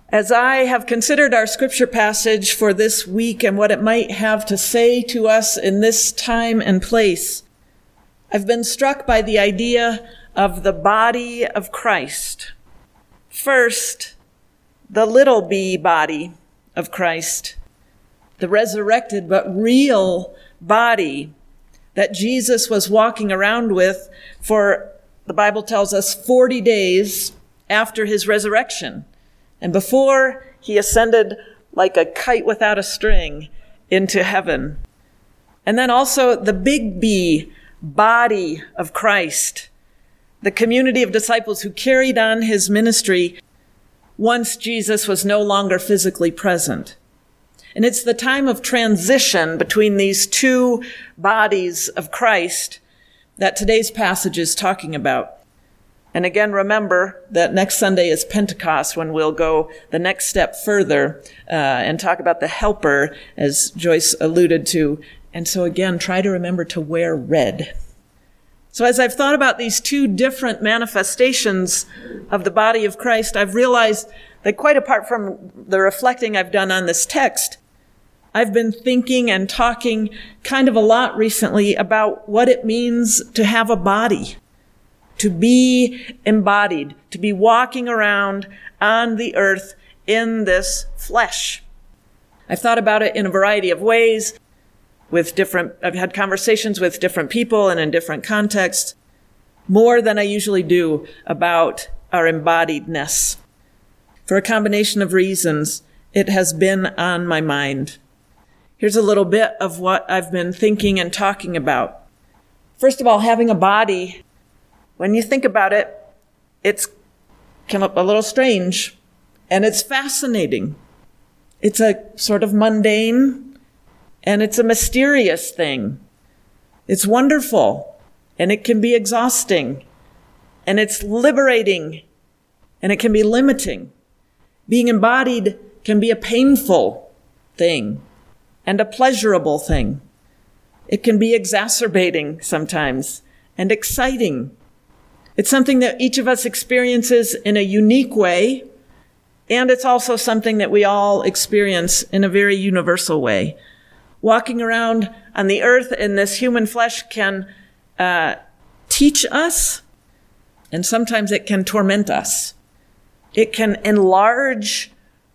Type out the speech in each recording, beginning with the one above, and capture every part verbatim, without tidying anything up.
As I have considered our scripture passage for this week and what it might have to say to us in this time and place, I've been struck by the idea of the body of Christ. First, the little b body of Christ, the resurrected but real body that Jesus was walking around with for, the Bible tells us, forty days after his resurrection, and before he ascended like a kite without a string into heaven. And then also the big B body of Christ, the community of disciples who carried on his ministry once Jesus was no longer physically present. And it's the time of transition between these two bodies of Christ that today's passage is talking about. And again, remember that next Sunday is Pentecost, when we'll go the next step further uh, and talk about the helper, as Joyce alluded to. And so again, try to remember to wear red. So as I've thought about these two different manifestations of the body of Christ, I've realized that quite apart from the reflecting I've done on this text, I've been thinking and talking kind of a lot recently about what it means to have a body, to be embodied, to be walking around on the earth in this flesh. I've thought about it in a variety of ways, with different, I've had conversations with different people and in different contexts, more than I usually do about our embodiedness. For a combination of reasons, it has been on my mind. Here's a little bit of what I've been thinking and talking about. First of all, having a body, when you think about it, it's come up a little strange, and it's fascinating. It's a sort of mundane, and it's a mysterious thing. It's wonderful, and it can be exhausting, and it's liberating, and it can be limiting. Being embodied can be a painful thing and a pleasurable thing. It can be exacerbating sometimes and exciting. It's something that each of us experiences in a unique way, and it's also something that we all experience in a very universal way. Walking around on the earth in this human flesh can uh, teach us, and sometimes it can torment us. It can enlarge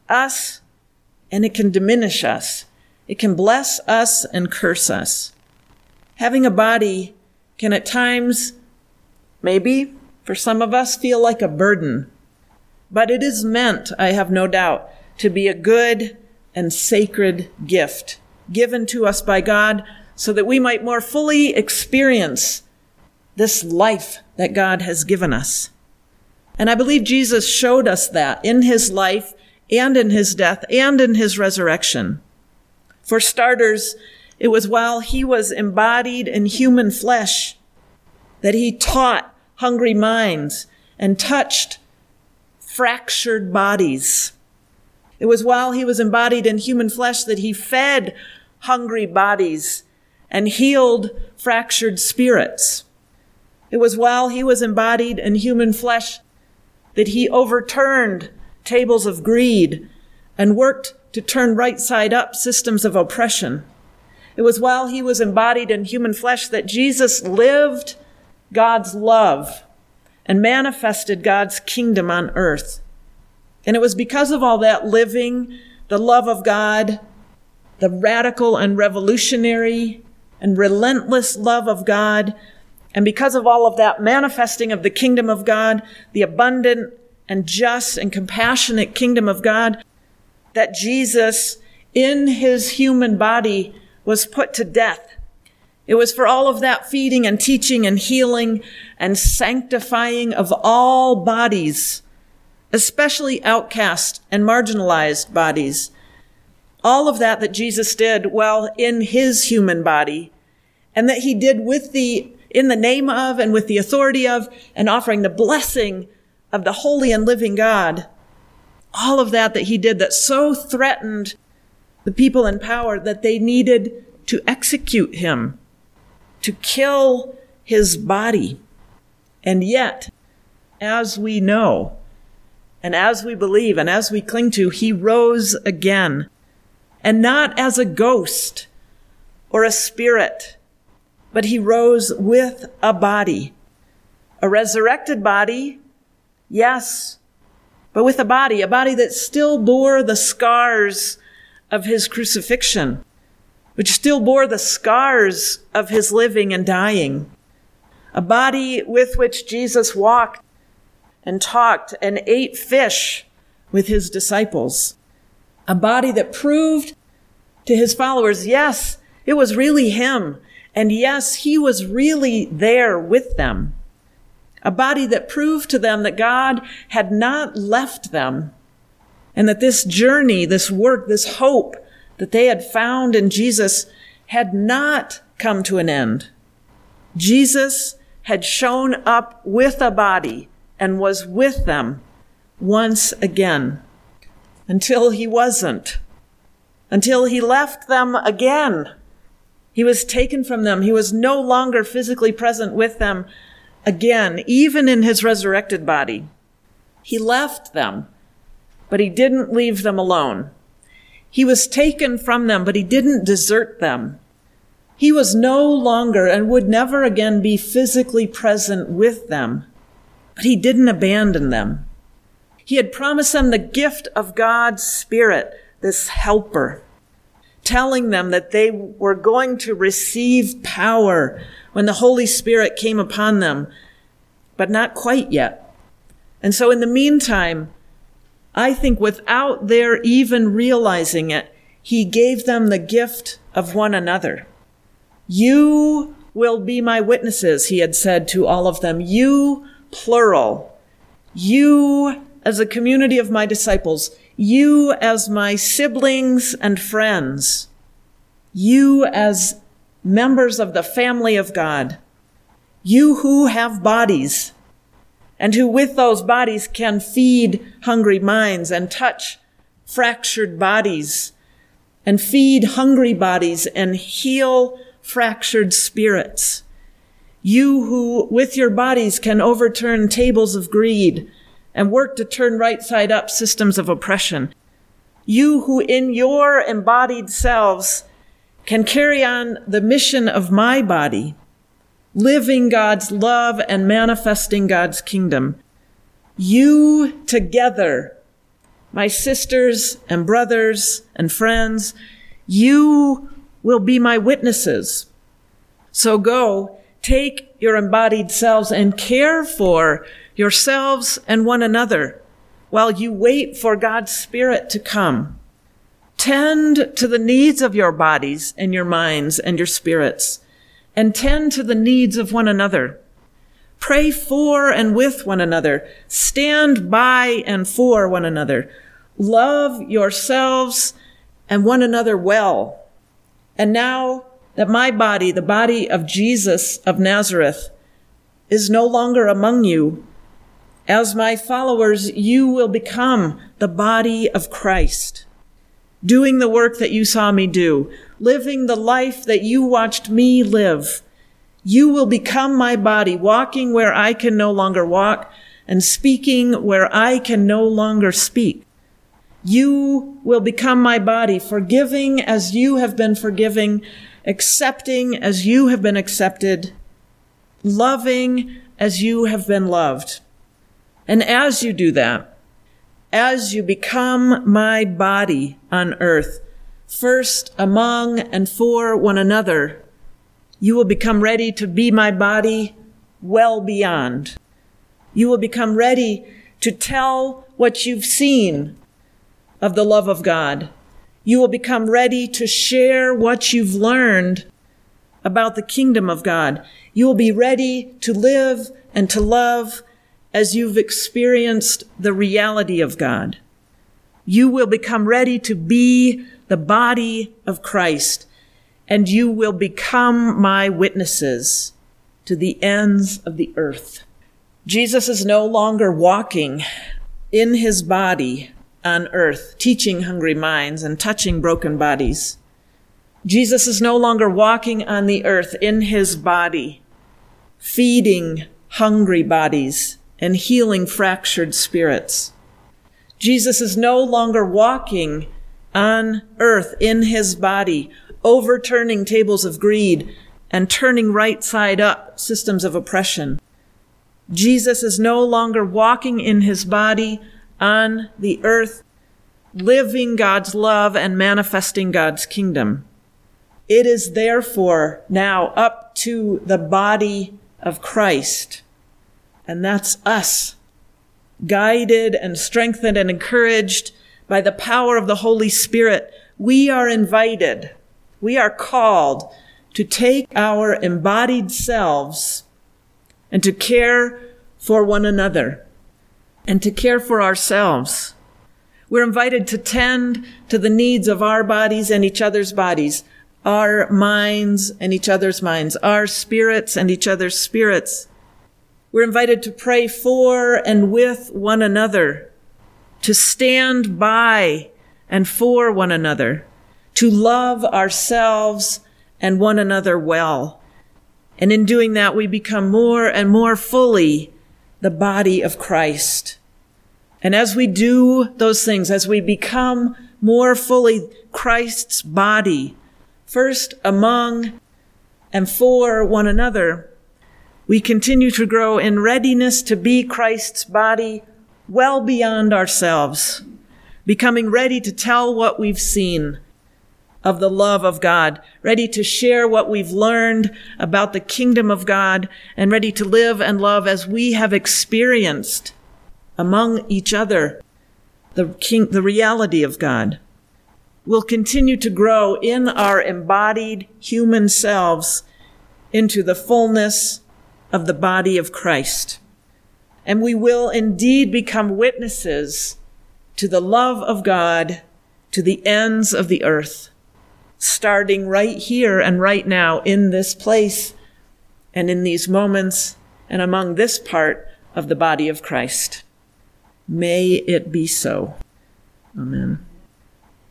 us, and it can diminish us. It can bless us and curse us. Having a body can at times, maybe for some of us, feel like a burden. But it is meant, I have no doubt, to be a good and sacred gift given to us by God so that we might more fully experience this life that God has given us. And I believe Jesus showed us that in his life and in his death and in his resurrection. For starters, it was while he was embodied in human flesh that he taught hungry minds and touched fractured bodies. It was while he was embodied in human flesh that he fed hungry bodies and healed fractured spirits. It was while he was embodied in human flesh that he overturned tables of greed and worked to turn right side up systems of oppression. It was while he was embodied in human flesh that Jesus lived God's love and manifested God's kingdom on earth. And it was because of all that living, the love of God, the radical and revolutionary and relentless love of God, and because of all of that manifesting of the kingdom of God, the abundant and just and compassionate kingdom of God, that Jesus, in his human body, was put to death. It was for all of that feeding and teaching and healing and sanctifying of all bodies, especially outcast and marginalized bodies. All of that that Jesus did while in his human body, and that he did with the, in the name of and with the authority of, and offering the blessing of the holy and living God. All of that that he did that so threatened the people in power that they needed to execute him, to kill his body. And yet, as we know, And as we believe and as we cling to, he rose again. And not as a ghost or a spirit, but he rose with a body. A resurrected body, yes, but with a body, a body that still bore the scars of his crucifixion, which still bore the scars of his living and dying. A body with which Jesus walked and talked and ate fish with his disciples. A body that proved to his followers, yes, it was really him. And yes, he was really there with them. A body that proved to them that God had not left them, and that this journey, this work, this hope that they had found in Jesus had not come to an end. Jesus had shown up with a body and was with them once again, until he wasn't, until he left them again. He was taken from them. He was no longer physically present with them again, even in his resurrected body. He left them, but he didn't leave them alone. He was taken from them, but he didn't desert them. He was no longer and would never again be physically present with them, but he didn't abandon them. He had promised them the gift of God's Spirit, this helper, telling them that they were going to receive power when the Holy Spirit came upon them, but not quite yet. And so in the meantime, I think without their even realizing it, he gave them the gift of one another. You will be my witnesses, he had said to all of them. You, plural. You as a community of my disciples. You as my siblings and friends. You as members of the family of God. You who have bodies and who with those bodies can feed hungry minds and touch fractured bodies and feed hungry bodies and heal fractured spirits. You who with your bodies can overturn tables of greed and work to turn right side up systems of oppression. You who in your embodied selves can carry on the mission of my body, living God's love and manifesting God's kingdom. You together, my sisters and brothers and friends, you will be my witnesses. So go, take your embodied selves and care for yourselves and one another while you wait for God's Spirit to come. Tend to the needs of your bodies and your minds and your spirits, and tend to the needs of one another. Pray for and with one another. Stand by and for one another. Love yourselves and one another well. And now that my body, the body of Jesus of Nazareth, is no longer among you, as my followers, you will become the body of Christ, doing the work that you saw me do, living the life that you watched me live. You will become my body, walking where I can no longer walk and speaking where I can no longer speak. You will become my body, forgiving as you have been forgiving, accepting as you have been accepted, loving as you have been loved. And as you do that, as you become my body on earth, first among and for one another, you will become ready to be my body well beyond. You will become ready to tell what you've seen of the love of God. You will become ready to share what you've learned about the kingdom of God. You will be ready to live and to love as you've experienced the reality of God. You will become ready to be the body of Christ, and you will become my witnesses to the ends of the earth. Jesus is no longer walking in his body on earth, teaching hungry minds and touching broken bodies. Jesus is no longer walking on the earth in his body, feeding hungry bodies and healing fractured spirits. Jesus is no longer walking on earth in his body, overturning tables of greed and turning right side up systems of oppression. Jesus is no longer walking in his body on the earth, living God's love and manifesting God's kingdom. It is therefore now up to the body of Christ, and that's us, guided and strengthened and encouraged by the power of the Holy Spirit. We are invited, we are called to take our embodied selves and to care for one another and to care for ourselves. We're invited to tend to the needs of our bodies and each other's bodies, our minds and each other's minds, our spirits and each other's spirits. We're invited to pray for and with one another, to stand by and for one another, to love ourselves and one another well. And in doing that, we become more and more fully the body of Christ. And as we do those things, as we become more fully Christ's body, first among and for one another, we continue to grow in readiness to be Christ's body well beyond ourselves, becoming ready to tell what we've seen of the love of God, ready to share what we've learned about the kingdom of God, and ready to live and love as we have experienced among each other the king, the reality of God. We'll continue to grow in our embodied human selves into the fullness of the body of Christ. And we will indeed become witnesses to the love of God to the ends of the earth, starting right here and right now in this place and in these moments and among this part of the body of Christ. May it be so. Amen.